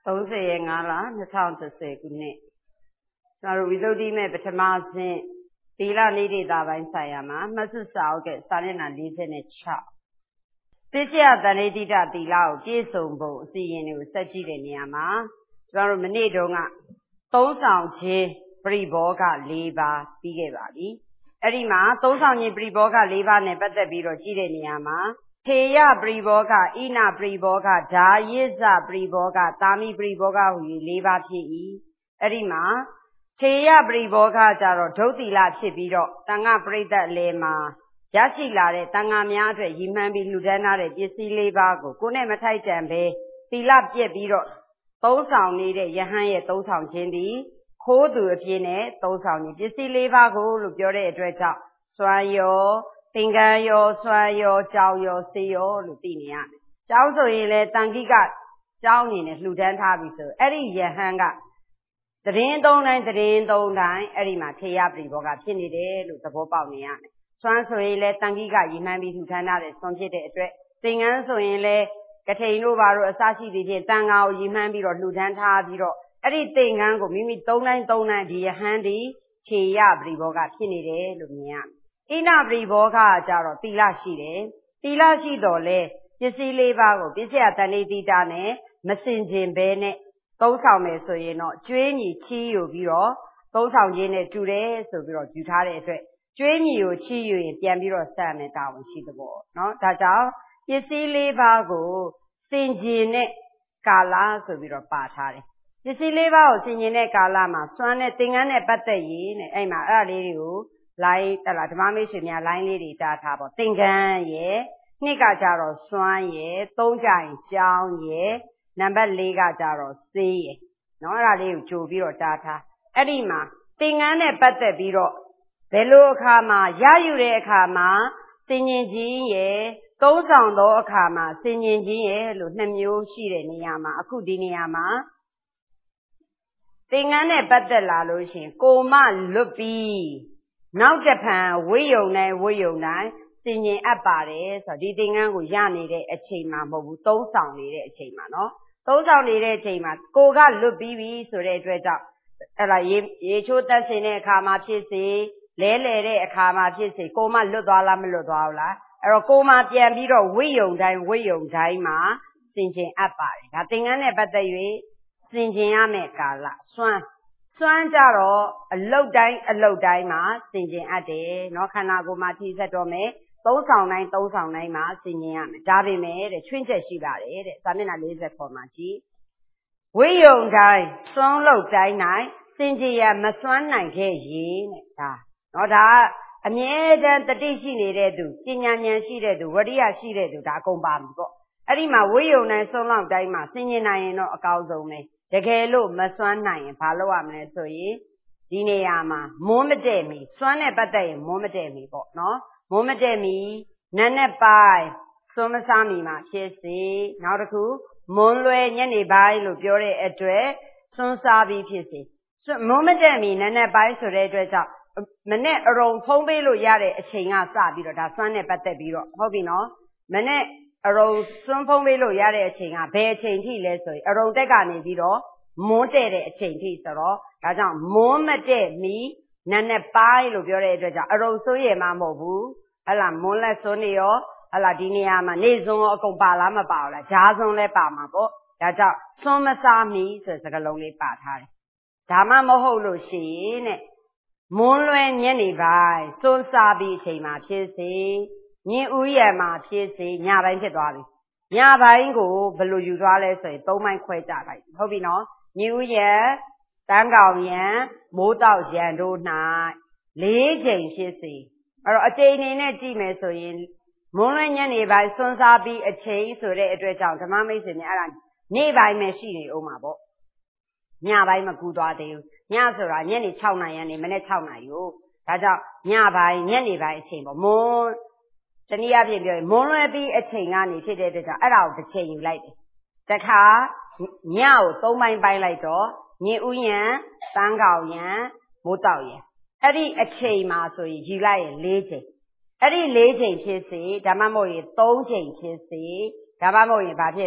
30ရက်5လ2010ခုနှစ်ကျွန်တော်တို့ဝိသုဒ္ဓိမဲ့ပထမဆင့်သီလနိဒေတာပိုင်းဆိုင်ရာမှာမှတ်စုစာအုပ်ကစာမျက်နှာ46ပစ္စယတဏိတိတသီလကိုပြည့်စုံဖို့အစီအရင်တွေကိုဆက်ကြည့်တဲ့နေရာမှာကျွန်တော်တို့မနေ့တုန်းကသုံးဆောင်ခြင်းပရိဘောဂ4ပါးပြီးခဲ့ပါပြီအဲ့ဒီမှာသုံးဆောင်ခြင်းပရိဘောဂ4ပါးနဲ့ပတ်သက်ပြီးတော့ကြည့်တဲ့နေရာမှာထေယပရိဘောဂဣနပရိဘောဂဓာယိဇပရိဘောဂသာမိပရိဘောဂဟူ၍4ပါးဖြစ်၏အဲ့ဒီမှာထေယပရိဘောဂကြတော့ဒုသီလဖြစ်ပြီးတော့တန်ခါပရိသတ်အလယ်မှာရရှိလာတဲ့တန်ခါများအတွက်ရည်မှန်းပြီးလှူဒန်းထားတဲ့ပစ္စည်း4ပါးကိုကိုယ်နဲ့မထိုက်တန်ပဲသီလပြည့်ပြီးတော့သုံးဆောင်နေတဲ့ယဟန်ရဲ့သုံးဆောင်ခြင်းသည်ခိုးသူအဖြစ်နဲ့သုံးဆောင်ခြင်းပစ္စည်း4ပါးကိုလို့ပြောတဲ့အတွက်ကြောင့်စွမ်းရောသင်္ကန်းရောစွမ်းရောကြောင်ရောစေရောလို့သိနေရတယ်။ကျောင်းဆိုရင်လည်းတန်ခိကကျောင်းအနေနဲ့လှူဒန်းထားပြီဆိုအဲ့ဒီယဟန်ကသတင်းသုံးတိုင်းအဲ့ဒီမှာထေယပရိဘောဂဖြစ်နေတယ်လို့သဘောပေါက်နေရတယ်။စွမ်းဆိုရင်လည်းတန်ခိကရည်မှန်းပြီးလှူဒန်းထားတဲ့စွမ်းဖြစ်တဲ့အတွက်သင်္ကန်းဆိုရင်လည်းကထိန်တို့ဘာတို့အစရှိသည်ဖြင့်တန်ခါကိုရည်မှန်းပြီးတော့လှူဒန်းထားပြီးတော့အဲ့ဒီသင်္ကန်းကိုမိမိသုံးတိုင်းဒီယဟန်ဒီထေယပရိဘောဂဖြစ်နေတယ်လို့မြင်ရတယ်။ဣနပရိဘောဂကကြတော့သီလရှိတယ်။သီလရှိတော့လေပစ္စည်း4ပါးကိုပစ္စယတဏိတိတနဲ့မစင်ကျင်ဘဲနဲ့သုံးဆောင်မယ်ဆိုရင်တော့ကျွေးညီချီးယူပြီးတော့သုံးဆောင်ခြင်းနဲ့တူတယ်ဆိုပြီးတော့ယူထားတဲ့အတွက်ကျွေးညီကိုချီးယူရင်ပြန်ပြီးတော့ဆက်ရမယ်တာဝန်ရှိသဘောเนาะဒါကြောင့်ပစ္စည်း4ပါးကိုစင်ကျင်တဲ့ကာလဆိုပြီးတော့ပါထားတယ်ပစ္စည်း4ပါးကိုစင်ကျင်တဲ့ကာလမှာစွမ်းနဲ့သင်္ကန်းနဲ့ပတ်သက်ရင်တဲ့အဲ့မှာအဲ့ဒါလေးတွေကိုလိုင်းတလားဓမ္မမိတ်ဆွေများလိုင်းလေးတွေကြားထားပေါ့သင်္ကန်းရဲ့နှစ်ကကြတော့စွမ်းရဲ့သုံးကြရင်ကြောင်းရဲ့နံပါတ်4ကကြတော့စေးရဲ့เนาะအဲ့ဒါလေးကိုကြိုပြီးတော့ကြားထားအဲ့ဒီမှာသင်္ကန်းနဲ့ပတ်သက်ပြီးတော့ဘယ်လိုအခါမှာရယူတဲ့အခါမှာစင်ញင်ခြင်းရဲ့သုံးဆောင်သောအခါမှာစင်ញင်ခြင်းရဲ့လို့2မျိုးရှိတဲ့နေရာမှာအခုဒီနေရာမှာသင်္ကန်းနဲ့ပတ်သက်လာလို့ရှိရင်ကိုမလွတ်ပြီးနောက်တစ်ဖန်ဝိယုံတိုင်းစင်ញင်အပ်ပါတယ်ဆိုတော့ဒီသင်္ကန်းကိုရနေတဲ့အချိန်မှာမဟုတ်ဘူးသုံးဆောင်နေတဲ့အချိန်မှာเนาะသုံးဆောင်နေတဲ့အချိန်မှာကိုကလွတ်ပြီးပြီဆိုတဲ့အတွက်ကြောင့်အဲ့ဒါရေချိုးတက်စင်တဲ့အခါမှာဖြစ်စေလဲလှယ်တဲ့အခါမှာဖြစ်စေကိုမလွတ်သွားလားမလွတ်သွားဘူးလားအဲ့တော့ကိုမပြန်ပြီးတော့ဝိယုံတိုင်းမှာစင်ញင်အပ်ပါတယ်ဒါသင်္ကန်းနဲ့ပတ်သက်၍စင်ញင်ရမယ့်ကာလစွမ်းကြတော့အလုတ်တိုင်းမှာစင်ញင်အပ်တယ်เนาะခန္ဓာကိုယ်မှာထိဆက်တော့မယ်သုံးဆောင်တိုင်းမှာစင်ញင်ရမယ်ဒါပေမဲ့တဲ့ချွင်းချက်ရှိပါတယ်တဲ့စာမျက်နှာ40ခေါ်မှာကြည့်ဝိယုံတိုင်းစွမ်းလုတ်တိုင်း၌စင်ကြယ်ရမစွမ်းနိုင်ခဲ့ရင်တဲ့ဒါเนาะဒါအမြဲတမ်းတတိရှိနေတဲ့သူပညာဉာဏ်ရှိတဲ့သူဝရိယရှိတဲ့သူဒါအကုန်ပါပြီပေါ့အဲ့ဒီမှာဝိယုံတိုင်းစွမ်းလောက်တိုင်းမှာစင်ញင်နိုင်ရင်တော့အကောင်းဆုံးပဲတကယ်လို့မစွမ်းနိုင်ရင်ဘာလုပ်ရမလဲဆိုရင်ဒီနေရာမှာမွန်းမတဲ့မီစွမ်းနဲ့ပတ်သက်ရင်မွန်းမတဲ့မီပေါ့နော်မွန်းမတဲ့မီနံနဲ့ပိုင်းစွမ်းမစားမီမှာဖြစ်စေနောက်တစ်ခုမွန်းလွဲညနေပိုင်းလို့ပြောတဲ့အတွက်စွမ်းစားပြီးဖြစ်စေမွန်းမတဲ့မီနံနဲ့ပိုင်းဆိုတဲ့အတွက်ကြောင့်မနဲ့အရုံဖုံးပေးလို့ရတဲ့အချိန်ကစပြီးတော့ဒါစွမ်းနဲ့ပတ်သက်ပြီးတော့ဟုတ်ပြီနော်မနဲ့အရုံစွန်းဖုံးပေးလို့ရတဲ့အချိန်ကဘယ်အချိန်ထိလဲဆိုရင်အရုံတက်ကနေပြီးတော့မွန်းတဲ့တဲ့အချိန်ထိဆိုတော့ဒါကြောင့်မွန်းမတဲ့မီနံနဲ့ပိုင်းလို့ပြောတဲ့အတွက်ကြောင့်အရုံစွန်းရမှာမဟုတ်ဘူးဟလာမွန်းလက်စွန်းနေရောဟလာဒီနေရာမှာနေစွန်းရောအကုန်ပါလားမပါဘူးလားဂျားစွန်းလဲပါမှာပေါ့ဒါကြောင့်စွန်းမစားမီဆိုတဲ့စကားလုံးလေးပါထားတယ်ဒါမှမဟုတ်လို့ရှိရင်တဲ့မွန်းလွဲညနေပိုင်းစွန်းစားပြီးအချိန်မှာဖြစ်စေညင်ဥယျာမှာဖြစ်စေညပိုင်းဖြစ်သွားပြီညပိုင်းကိုဘယ်လိုယူသွားလဲဆိုရင်3ပိုင်းခွဲကြလိုက်ဟုတ်ပြီနော်ညင်ဥယျာတန်းကောင်ယံမိုးတောက်ယံတို့၌4ချိန်ဖြစ်စေအဲ့တော့အချိန်အနေနဲ့ကြည့်မယ်ဆိုရင်မွန်းလွဲညနေပိုင်းစွန်းစားပြီးအချိန်ဆိုတဲ့အတွက်ကြောင့်ဓမ္မမိတ်ဆွေများအဲ့ဒါနေ့ပိုင်းပဲရှိနေဦးမှာပေါ့ညပိုင်းမကူသွားသေးဘူးညဆိုတာညနေ6နာရီကနေမနေ့6နာရီကိုဒါကြောင့်ညပိုင်းညနေပိုင်းအချိန်ပေါ့မွန်းတနည်းအားဖြင့်ပြောရင်မွန်းလွဲပြီးအချိန်ကနေဖြစ်တဲ့အတွက်ကြောင့်အဲ့ဒါကိုတစ်ချိန်ယူလိုက်တယ်တခါညကို3ပိုင်းပိုင်းလိုက်တော့ညင်ဥယျံတန်းကောင်ယံမိုးတောက်ယံအဲ့ဒီအချိန်မှာဆိုရင်ယူလိုက်ရင်4ချိန်အဲ့ဒီ4ချိန်ဖြစ်စေဒါမှမဟုတ်ရင်3ချိန်ဖြစ်စေဒါမှမဟုတ်ရင်ဘာဖြစ်လဲ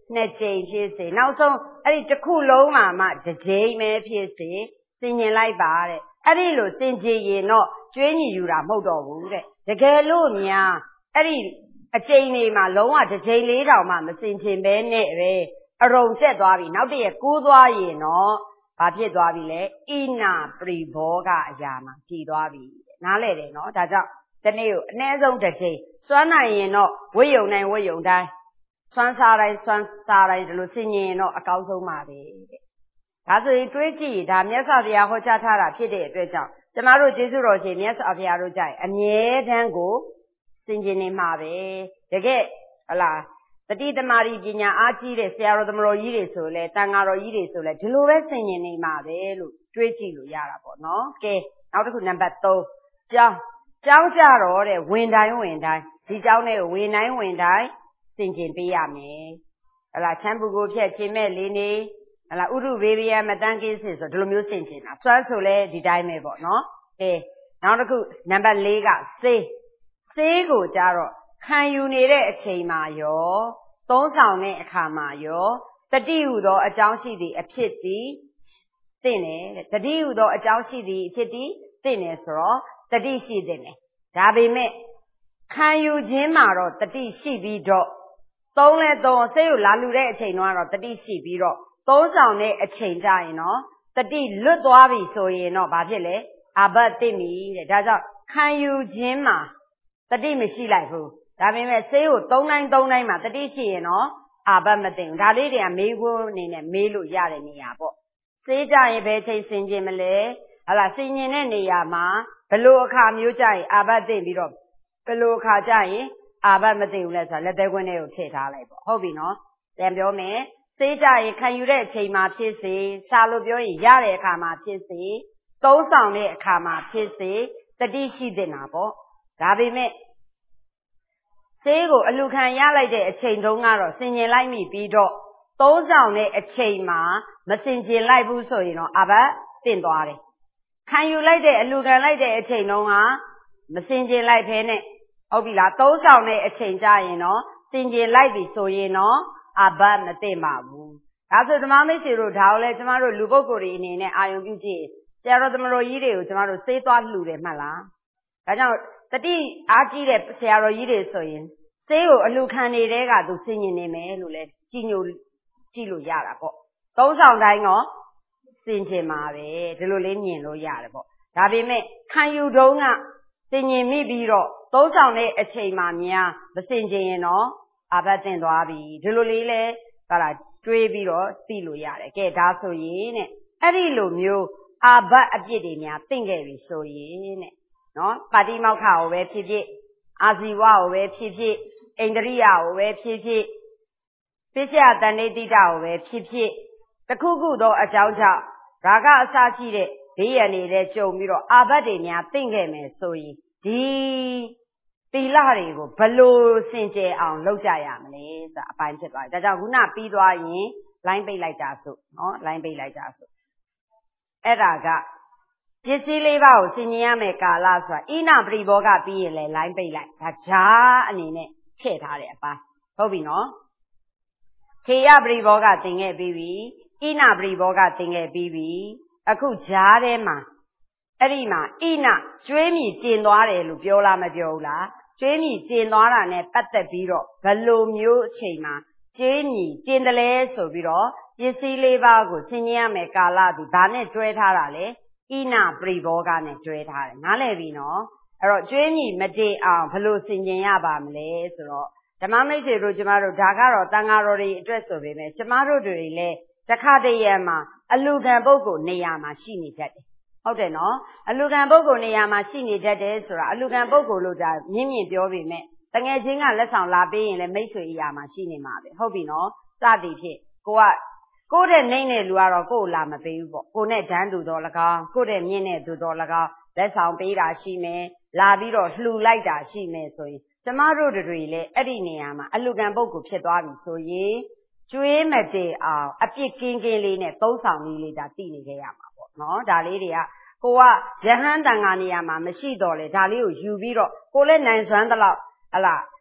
နှစ်ကြိမ်ဖြစ်စေနောက်ဆုံးအဲ့ဒီတစ်ခုလုံးမှတစ်ကြိမ်ပဲဖြစ်စေဆင်ញင်လိုက်ပါတဲ့အဲ့ဒီလိုဆင်ခြင်ရင်တော့ကျွေးမြည်ယူတာမဟုတ်တော့ဘူးတဲ့တကယ်လို့များအဲ့ဒီအကြိမ်တွေမှာလုံးဝတစ်ကြိမ်၄တောင်မှမဆင်ခြင်ပဲနဲ့ပဲအရုံတက်သွားပြီနောက်တည့်ရကူးသွားရင်တော့ဘာဖြစ်သွားပြီလဲဣနာပရိဘောကအရာမှာကြည်သွားပြီနားလဲတယ်နော်ဒါကြောင့်ဒီနေ့ကိုအနည်းဆုံးတစ်ကြိမ်စွမ်းနိုင်ရင်တော့ဝိယုံတိုင်းစွမ်းစားတိုင်းဒီလိုဆင်ញင်ရင်တော့အကောင်းဆုံးပါပဲတဲ့ဒါဆိုရင်တွေးကြည့်ဒါမြတ်စွာဘုရားဟောကြားထားတာဖြစ်တဲ့အတွက်ကြောင့်ကျမတို့ကျေးဇူးတော်ရှင်မြတ်စွာဘုရားတို့ကြိုက်အမြဲတမ်းကိုဆင်ခြင်နေမှာပဲတကယ်ဟလားတတိသမารီပညာအားကြီးတဲ့ဆရာတော်သမတော်ကြီးတွေဆိုလဲတန်ဃာတော်ကြီးတွေဆိုလဲဒီလိုပဲဆင်ခြင်နေမှာပဲလို့တွေးကြည့်လို့ရတာပေါ့နော်ကဲနောက်တစ်ခုနံပါတ်3ကျောင်းကြတော့တဲ့ဝင်တိုင်းဒီကျောင်းတွေကိုဝင်တိုင်းဆင်ခြင်ပေးရမယ်ဟလားချမ်းပူကိုဖြတ်ခြင်းမဲ့လေးနေဟလားဥရုဘေဘယမတန်းကိစ္စဆိုဒီလိုမျိုးဆင်ခြင်တာစွမ်းဆိုလဲဒီတိုင်းပဲပေါ့နော်ကဲနောက်တစ်ခုနံပါတ်4ကဆေးကိုကြတော့ခံယူနေတဲ့အချိန်မှာရောသုံးဆောင်တဲ့အခါမှာရောတတိဟုသောအကြောင်းရှိသည့်အဖြစ်သည်သိနေတတိဟုသောအကြောင်းရှိသည့်အဖြစ်သည်သိနေဆိုတော့တတိရှိသင့်တယ်ဒါပေမဲ့ခံယူခြင်းမှာတော့တတိရှိပြီးတော့သုံးဆေးကိုလာလူတဲ့အချိန်တော့တတိရှိပြီးတော့သုံးဆောင်တဲ့အချိန်ကြရင်တော့တတိလွတ်သွားပြီဆိုရင်တော့ဘာဖြစ်လဲအာဘတ်သိပြီတဲ့ဒါကြောင့်ခံယူခြင်းမှာတတိမရှိလိုက်ဘူးဒါပေမဲ့ဆေးကိုသုံးတိုင်းမှာတတိရှိရင်တော့အာဘတ်မသိဘူးဒါလေးတွေကမေးခွန်းအနေနဲ့မေးလို့ရတဲ့နေရာပေါ့ဆေးကြရင်ဘယ်ချိန်ဆင်ခြင်မလဲဟလားဆင်ခြင်တဲ့နေရာမှာဘလို့အခါမျိုးကြရင်အာဘတ်သိပြီးတော့ဘလို့အခါကြရင်အာဘတ်မသိဘူးလဲဆိုတာလက်သေးခွင်းတွေကိုထည့်ထားလိုက်ပေါ့ဟုတ်ပြီနော်ပြန်ပြောမယ်ဆေးကြရင်ခံယူတဲ့အချိန်မှာဖြစ်စေစာလို့ပြောရင်ရတဲ့အခါမှာဖြစ်စေသုံးဆောင်တဲ့အခါမှာဖြစ်စေတတိရှိတင်တာပေါ့ဒါပေမဲ့ဆေးကိုအလူခံရလိုက်တဲ့အချိန်တုန်းကတော့ဆင်ခြင်လိုက်မိပြီးတော့သုံးဆောင်တဲ့အချိန်မှာမဆင်ခြင်လိုက်ဘူးဆိုရင်တော့အာဘတ်တင့်သွားတယ်ခံယူလိုက်တဲ့အလူခံလိုက်တဲ့အချိန်တုန်းကမဆင်ခြင်လိုက်ဖဲနဲ့ဟုတ်ပြီလားသုံးဆောင်တဲ့အချိန်ကြရင်တော့ဆင်ခြင်လိုက်ပြီဆိုရင်တော့အာဘတ်မတင့်ပါဘူးဒါဆိုဓမ္မမိတ်ဆွေတို့ဒါကိုလည်းကျမတို့လူပုဂ္ဂိုလ်တွေအနေနဲ့အာယုံပြုကြည့်ဆရာတော်သမတော်ကြီးတွေကိုကျမတို့စေးသွားလှူတယ်မှတ်လားဒါကြောင့်တတိအားကြီးတဲ့ဆရာတော်ကြီးတွေဆိုရင်ဆေးကိုအလူခံနေတဲ့ကသူဆင်ញင်နေမယ်လို့လဲကြည်ညိုကြည့်လို့ရတာပေါ့သုံးဆောင်တိုင်းတော့ဆင်ခြင်ပါပဲဒီလိုလေးမြင်လို့ရတယ်ပေါ့ဒါပေမဲ့ခံယူတုံးကဆင်ញင်မိပြီးတော့သုံးဆောင်တဲ့အချိန်မှာများမဆင်ခြင်ရင်တော့အာဘတ်တင်သွားပြီဒီလိုလေးလဲဟာလားတွေးပြီးတော့သိလို့ရတယ်ကဲဒါဆိုရင်တဲ့အဲ့ဒီလိုမျိုးအာဘတ်အပြစ်တွေများသိမ့်ခဲ့ပြီဆိုရင်တဲ့နော်ပါတိမောက္ခကိုပဲဖြစ်ဖြစ်အာဇီဝကိုပဲဖြစ်ဖြစ်ဣန္ဒြိယကိုပဲဖြစ်ဖြစ်ပိစ္ဆယတဏ္ဍိတိတကိုပဲဖြစ်ဖြစ်တခုခုသောအကြောင်းကြောင့်ရာဂအစရှိတဲ့ဘေးရန်တွေကြုံပြီးတော့အာဘတ်တွေများသိမ့်ခဲ့မယ်ဆိုရင်ဒီသီလတွေကိုဘလို့စင်ကြယ်အောင်လုပ်ကြရမလဲဆိုတာအပိုင်းဖြစ်သွားတယ်ဒါကြောင့်ခုနပြီးသွားရင်လိုင်းပိတ်လိုက်တာဆိုနော်လိုင်းပိတ်လိုက်တာဆိုအဲ့ဒါကပစ္စည်းလေးပါးကိုဆင်ញင်ရမယ်ကာလဆိုတာဣနပရိဘောဂပြီးရင်လည်းလိုင်းပိတ်လိုက်ဒါဂျာအနေနဲ့ထည့်ထားတဲ့အပိုင်းဟုတ်ပြီနော်ခေယပရိဘောဂသင်ခဲ့ပြီးပြီဣနပရိဘောဂသင်ခဲ့ပြီးပြီအခုဂျာထဲမှာအဲ့ဒီမှာဣနကျွေးမြည်ကျင်သွားတယ်လို့ပြောလားမပြောဘူးလားကျွေးမြည်ကျင်သွားတာနဲ့ပတ်သက်ပြီးတော့ဘယ်လိုမျိုးအချိန်မှာကျွေးမြည်ကျင်တယ်လဲဆိုပြီးတော့ပစ္စည်းလေးပါးကိုဆင်ញင်ရမယ်ကာလဒီဒါနဲ့တွဲထားတာလေဣနပရိဘောဂနဲ့တွဲထားတယ်နားလည်ပြီနော်အဲ့တော့ကျွေးမြည်မတည်အောင်ဘယ်လိုဆင်ခြင်ရပါမလဲဆိုတော့ဓမ္မမိတ်ဆွေတို့ကျမတို့ဒါကတော့တန်ဃာတော်တွေအတွက်ဆိုပေမဲ့ကျမတို့တွေလည်းတခါတရံမှာအလူခံပုဂ္ဂိုလ်နေရာမှာရှိနေတတ်တယ်ဟုတ်တယ်နော်အလူခံပုဂ္ဂိုလ်နေရာမှာရှိနေတတ်တယ်ဆိုတာအလူခံပုဂ္ဂိုလ်လို့ဒါမြင့်မြင့်ပြောပေမဲ့တငယ်ချင်းကလက်ဆောင်လာပေးရင်လည်းမိတ်ဆွေအရာမှာရှိနေမှာပဲဟုတ်ပြီနော်စသည်ဖြင့်ကိုတဲ့နှိမ့်တဲ့လူကတော့ကိုယ်လာမပေးဘူးပေါ့ကိုနဲ့ဒန်းတူတော့၎င်းကိုတဲ့မြင့်တဲ့သူတော့၎င်းလက်ဆောင်ပေးတာရှိမယ်လာပြီးတော့လှူလိုက်တာရှိမယ်ဆိုရင်ကျမတို့တွေလည်းအဲ့ဒီနေရာမှာအလူခံပုဂ္ဂိုလ်ဖြစ်သွားပြီဆိုရင်ကျွေးမတည်အောင်အပြစ်ကင်းလေးနဲ့သုံးဆောင်လေးဒါသိနေခဲ့ရမှာပေါ့နော်ဒါလေးတွေကကိုကယဟန်တန်ဃာနေရာမှာမရှိတော့လေဒါလေးကိုယူပြီးတော့ကိုလည်းနိုင်စွမ်းသလောက်ဟလား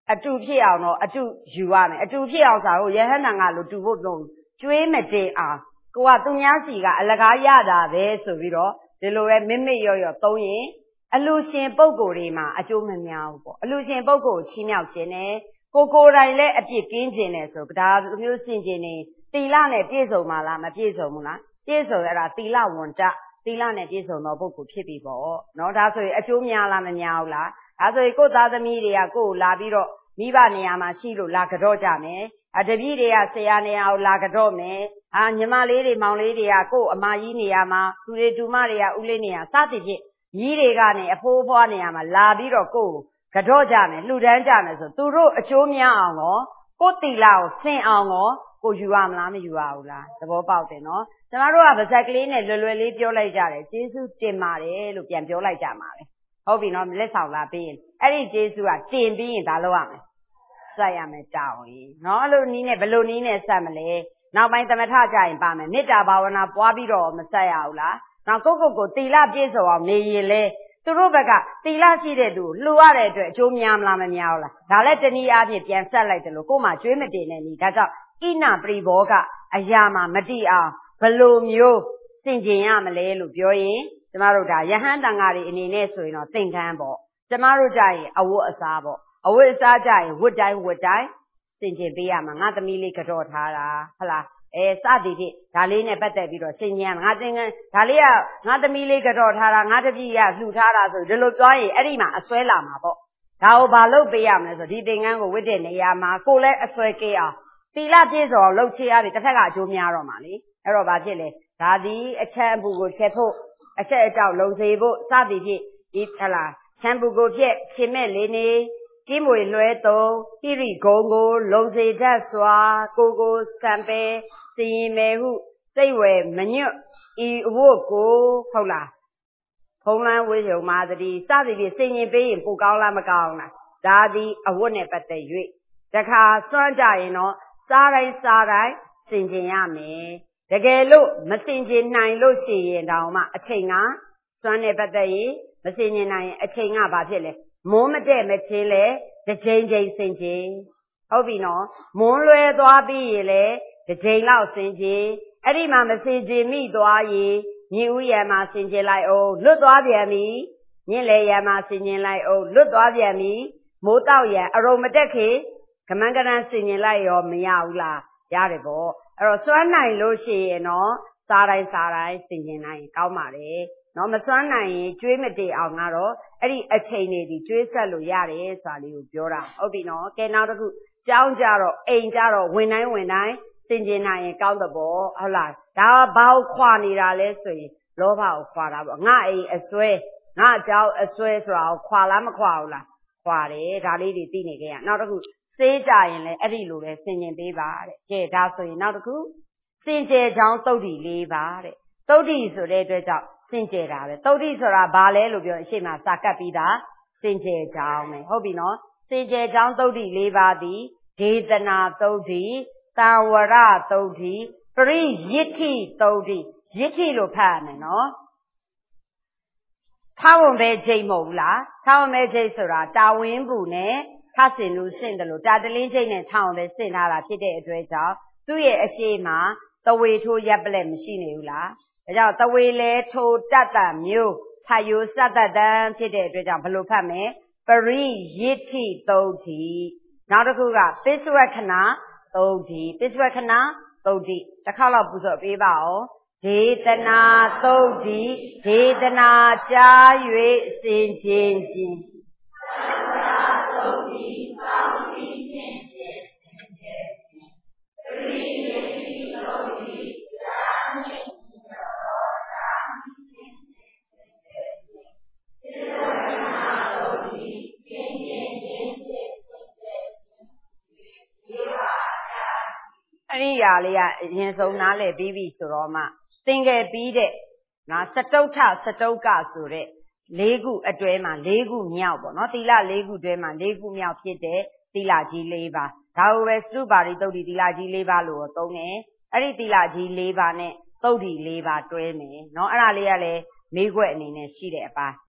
အတူဖြစ်အောင်တော့အတူယူရမယ်အတူဖြစ်အောင်ဆိုတော့ယဟန်တန်ကလို့တူဖို့တော့ကျွေးမတင်အောင်ကိုကသူများစီကအလကားရတာပဲဆိုပြီးတော့ဒီလိုပဲမစ်မစ်ရော့ရော့သုံးရင်အလူရှင်ပုဂ္ဂိုလ်တွေမှာအကျိုးမများဘူးပေါ့အလူရှင်ပုဂ္ဂိုလ်ချီးမြှောက်ခြင်းနဲ့ကိုတိုင်လည်းအပြစ်ကင်းခြင်းနဲ့ဆိုဒါလိုမျိုးစင်ခြင်းနေတီလနဲ့ပြည့်စုံပါလားမပြည့်စုံဘူးလားပြည့်စုံရတာတီလဝန်တတီလနဲ့ပြည့်စုံသောပုဂ္ဂိုလ်ဖြစ်ပြီပေါ့နော်ဒါဆိုရင်အကျိုးများလားမများဘူးလားဒါဆိုရင်ကိုယ့်သားသမီးတွေကကိုယ်လာပြီးတော့မိဘနေရာမှာရှိလို့လာကြော့ကြမယ်တပည့်တွေကဆရာနေရာကိုလာကြော့မယ်ညီမလေးတွေမောင်လေးတွေကကိုယ့်အမကြီးနေရာမှာသူတွေတူမတွေကဦးလေးနေရာစသဖြင့်ကြီးတွေကနေအဖိုးဖွားနေရာမှာလာပြီးတော့ကိုယ်ကြော့ကြမယ်လှူဒန်းကြမယ်ဆိုသူတို့အကျိုးများအောင်ရောကိုယ်တီလာကိုဆင်အောင်ရောကိုယူရမလားမယူရဘူးလားသဘောပေါက်တယ်နော်ကျမတို့ကဗဇက်ကလေးနဲ့လွယ်လွယ်လေးပြောလိုက်ကြတယ်ကျေးဇူးတင်ပါတယ်လို့ပြန်ပြောလိုက်ကြမှာပဲဟုတ်ပြီနော်လက်ဆောင်လာပြီးရင်အဲ့ဒီကျေးဇူးကတင်ပြီးရင်ဒါလုပ်ရမယ်ဆက်ရမယ်တောင်းရင်နော်အဲ့လိုနီးနဲ့ဘယ်လိုနီးနဲ့ဆက်မလဲနောက်ပိုင်းသမထကြရင်ပါမယ်မေတ္တာဘာဝနာပွားပြီးတော့မဆက်ရဘူးလားနောက်ကိုတီလပြည့်စုံအောင်နေရင်လေသူတို့ဘက်ကတီလရှိတဲ့သူလှူရတဲ့အတွက်အကျိုးများမလားမများဘူးလားဒါလည်းတနည်းအားဖြင့်ပြန်ဆက်လိုက်တယ်လို့ကို့မှာကျွေးမတင်တဲ့နီးဒါကြောင့်ဣနာပရိဘောကအရာမှာမတိအောင်ဘလိုမျိုးစင်ကျင်ရမလဲလို့ပြောရင်ကျမတို့ဒါယဟန်တန်ဃာတွေအနေနဲ့ဆိုရင်တော့သင်္ကန်းပေါ့ကျမတို့ကြရင်အဝတ်အစားပေါ့အဝတ်အစားကြရင်ဝတ်တိုင်းစင်ကျင်ပေးရမှာငါသမီးလေးကြော့ထားတာဟုတ်လားစသည်ဖြင့်ဒါလေးနဲ့ပတ်သက်ပြီးတော့စင်ကျင်ရမှာငါသင်္ကန်းဒါလေးကငါသမီးလေးကြော့ထားတာငါတပည့်ရလှူထားတာဆိုဒီလိုပြောရင်အဲ့ဒီမှာအစွဲလာမှာပေါ့ဒါကိုဘာလုပ်ပေးရမလဲဆိုဒီသင်္ကန်းကိုဝတ်တဲ့နေရာမှာကိုယ်လည်းအစွဲကဲအောင်တီလပြည့်စုံအောင်လုပ်ချရပြီတစ်ဖက်ကအကျိုးများတော့မှာလေအဲ့တော့ဘာဖြစ်လဲဒါသည်အချမ်းအပူကိုချက်ဖို့အချက်အတောက်လုံစေဖို့စသည်ဖြင့်ဒီဟလာချမ်းပူကိုဖြက်ရှင်မဲ့လေးနေကိမွေလွဲသုံးဟိရိဂုံကိုလုံစေတတ်စွာကိုစံပဲစည်ရင်မယ်ဟုစိတ်ဝယ်မညွတ်ဤအဝတ်ကိုဟုတ်လားဖုံးလန်းဝေယုံမာသတိစသည်ဖြင့်စင်ရင်ပေးရင်ပိုကောင်းလားမကောင်းလားဒါသည်အဝတ်နဲ့ပတ်သက်၍တခါစွန့်ကြရင်တော့စားတိုင်းစင်ကျင်ရမယ်တကယ်လို့မစင်ကျင်နိုင်လို့ရှိရင်တောင်မှအချိန်ကစွမ်းနဲ့ပတ်သက်ရင်မစင်ကျင်နိုင်ရင်အချိန်ကဘာဖြစ်လဲမွန်းမတဲ့မချင်းလဲတစ်ချိန်စင်ကျင်ဟုတ်ပြီနော်မွန်းလွဲသွားပြီးရင်လဲတစ်ချိန်လောက်စင်ကျင်အဲ့ဒီမှာမစင်ကျင်မိသွားရင်ညဥ်ဥယျာမှာစင်ကျင်လိုက်အောင်လွတ်သွားပြန်ပြီညင်လေယံမှာစင်ကျင်လိုက်အောင်လွတ်သွားပြန်ပြီမိုးတောက်ရံအရုံမတက်ခင်ကမန်းကရန်စင်ကျင်လိုက်ရောမရဘူးလားရတယ်ပေါ့အဲ့တော့စွမ်းနိုင်လို့ရှိရင်တော့စားတိုင်းစင်ကျင်နိုင်ကောင်းပါတယ်နော်မစွမ်းနိုင်ရင်ကျွေးမတည်အောင်ကတော့အဲ့ဒီအချိန်တွေဒီကျွေးဆက်လို့ရတယ်ဆိုတာလေးကိုပြောတာဟုတ်ပြီနော်ကဲနောက်တစ်ခုကြောင်းကြတော့အိမ်ကြတော့ဝင်တိုင်းစင်ကျင်နိုင်ရင်ကောင်းတဲ့ပေါ့ဟုတ်လားဒါဘာကိုခွာနေတာလဲဆိုရင်လောဘကိုခွာတာပေါ့ငါအိမ်အစွဲငါကြောင်းအစွဲဆိုတာကိုခွာလားမခွာဘူးလားခွာတယ်ဒါလေးတွေသိနေကြရနောက်တစ်ခုစေးကြရင်လည်းအဲ့ဒီလိုပဲစင်ကျင်ပေးပါတဲ့ကဲဒါဆိုရင်နောက်တစ်ခုစင်ကြယ်ကြောင်းသုတ်တိ၄ပါးတဲ့သုတ်တိဆိုတဲ့အတွက်ကြောင့်စင်ကြယ်တာပဲသုတ်တိဆိုတာဘာလဲလို့ပြောရင်အရှိမစာကပ်ပြီးသားစင်ကြယ်ကြောင်းပဲဟုတ်ပြီနော်စင်ကြယ်ကြောင်းသုတ်တိ၄ပါးသည်ဒေသနာသုတ်တိတာဝရသုတ်တိပရိယိဋ္ဌိသုတ်တိယိဋ္ဌိလို့ဖတ်ရမယ်နော်ထာဝံပဲချိန်မဟုတ်ဘူးလားထာဝံပဲချိန်ဆိုတာတာဝင်းဘူးနဲ့ခဆင်လို့စင့်တယ်လို့တာတလင်းချိန်နဲ့ထာဝံပဲစင့်ထားတာဖြစ်တဲ့အတွက်ကြောင့်သူ့ရဲ့အရှိမသဝေထိုးရပ်ပလက်မရှိနေဘူးလားဒါကြောင့်သဝေလဲထိုးတတ်တာမျိုးဖတ်ရိုးစတတ်တန်းဖြစ်တဲ့အတွက်ကြောင့်ဘယ်လိုဖတ်မလဲပရိယိဋ္ဌိသုတ်တိနောက်တစ်ခုကပစ္စဝက္ခဏသုတ်တိပစ္စဝက္ခဏသုတ်တိတစ်ခါတော့ပူဇော်ပေးပါအောင်ဒေသနာသုတ်တိဒေသနာကြား၍စင်ကြင်ခြင်းသုတ်တိစောင့်ကြည့်ခြင်းပရိယိဋ္ဌိသုတ်တိအဲ့ဒီຢာလေးကအရင်ဆုံးနားလည်ပြီးပြီဆိုတော့မှသင်္ကယ်ပြီးတဲ့နော်စတုဋ္ဌစတုတ်ကဆိုတဲ့၄ခုအတွဲမှာ၄ခုမြောက်ပေါ့နော်သီလ၄ခုအတွဲမှာ၄ခုမြောက်ဖြစ်တဲ့သီလကြီး၄ပါးဒါကိုပဲစတုပါရိသုတ်တိသီလကြီး၄ပါးလို့သုံးတယ်အဲ့ဒီသီလကြီး၄ပါးနဲ့သုတ်တိ၄ပါးတွဲမယ်နော်အဲ့ဒါလေးကလည်းမေးခွက်အနေနဲ့ရှိတဲ့အပိုင်း